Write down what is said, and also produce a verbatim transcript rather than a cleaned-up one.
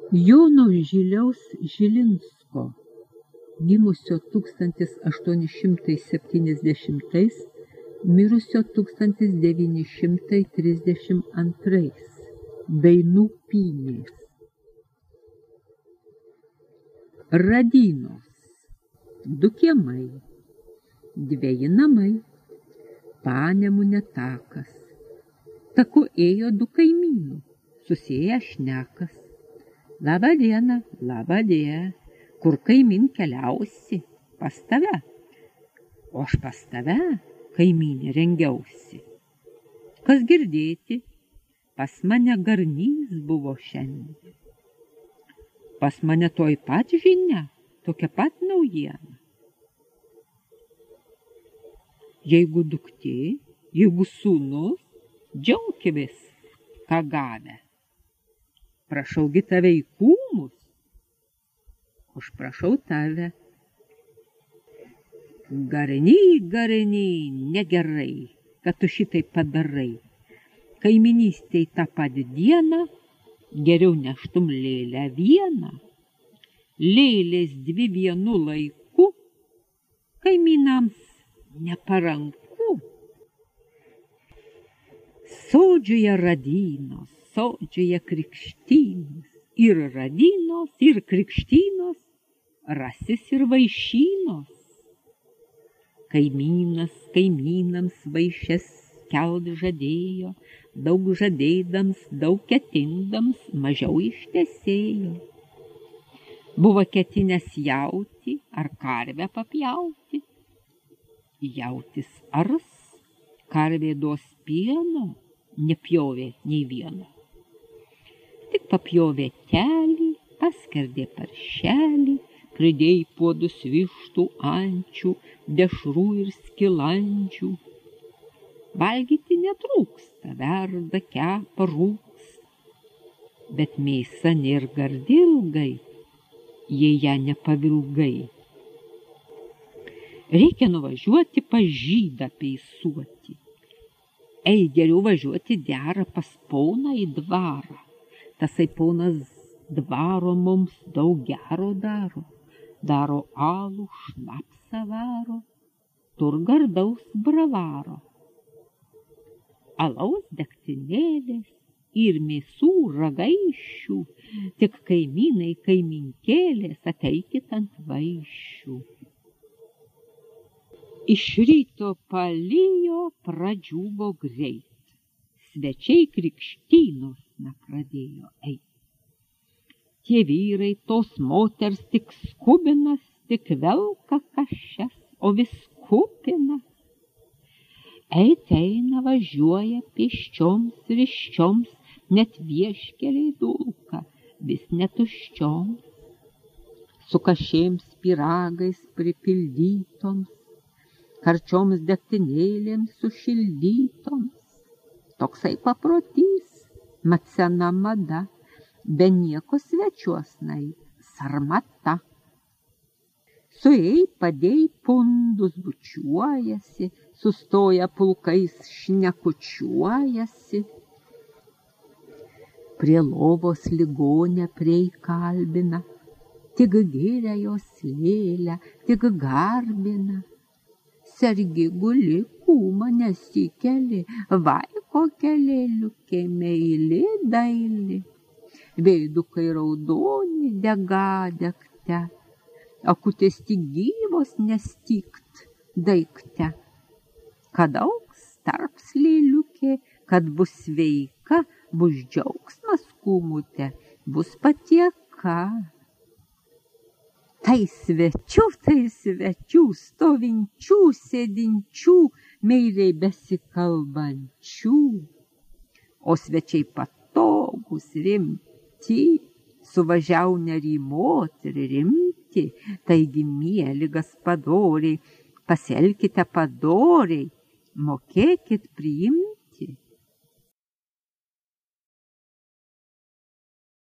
Jono Žiliaus Žilinsko, gimusio tūkstantis aštuoni šimtai septyniasdešimtais, mirusio tūkstantis devyni šimtai trisdešimt antrais, Dainų pynės. Radynos, du kiemai, dveji namai, Panemunė takas. Taku ėjo du kaimynų, susėję šnekas. Labą dieną, labą dieną, kur kaimyn keliausi? Pas tave. O aš pas tave, kaimynė, rengiausi. Kas girdėti? Pas mane garnys buvo šiandien. Pas mane toj pat žinia, tokia pat naujiena. Jeigu duktė, jeigu sūnus, džiaukimės, ką gavę. Prašaugi tave į kūmus, aš prašau tave. Garny, garny, negerai, kad tu šitai padarai. Kaiminystėj tą pat dieną geriau neštum lėlę vieną. Lėlės dvi vienu laiku kaimynams neparanku. Sodžioje radynos, sodžioje krikštynos, ir radynos, ir krikštynos, rasis ir vaišynos. Kaimynas kaimynams vaišes kelt žadėjo, daug žadėdams, daug ketindams, mažiau ištesėjo. Buvo ketinęs jauti ar karvę papjauti. Jautis ars, karvė duos pieno, nepjovė nei vieno. Tik papjovė telį, paskerdė paršelį, pridėjo puodus vištų, ančių, dešrų ir skilandžių. Valgyti netrūksta, verda, kepa, rūksta, bet mėsa nėr gardilgai, jei ją nepavilgai. Reikia nuvažiuoti pas žydą peisuoti. Ei, geriau važiuoti dera pas poną į dvarą. Tasai ponas dvaro mums daug gero daro. Daro alų, šnapsą varo, tur gardaus bravaro. Alaus degtinėlės ir mėsų ragaišių, tik kaimynai kaiminkėlės ateikit ant vaišių. Iš ryto palijo, pradžiuvo greit. Svečiai krikštynos nepradėjo eit. Tie vyrai, tos moters tik skubinas, tik velka kašias, o vis kupinas. Eit eina, važiuoja pėsčioms ryščioms, net vieškeliai dulka, vis netuščioms. Su kašėms pyragais pripildytoms, karčioms degtinėlėms sušildytoms. Toksai paprotys, mat sena mada, be nieko svečiuosnai, sarmata. Suei padėjai pundus bučiuojasi, sustoja pulkais šnekučiuojasi. Prie lovos ligonę priekalbina, tik giria jos lėlę, tik garbina. Sergi guli, kūma nesikeli, vai kokia lėliukė meili daili. Veidukai raudoni dega degte, akutės tik gyvos nestikt daikte. Kad augs tarps lėliukė, kad bus sveika, bus džiaugsmas kūmute, bus patieka. Tai svečių, tai svečių, stovinčių, sėdinčių, meiliai besikalbančių. O svečiai patogus, rimti, suvažiau nerymot ir rimti, taigi mieli gaspadoriai, pasielkite padoriai, mokėkit priimti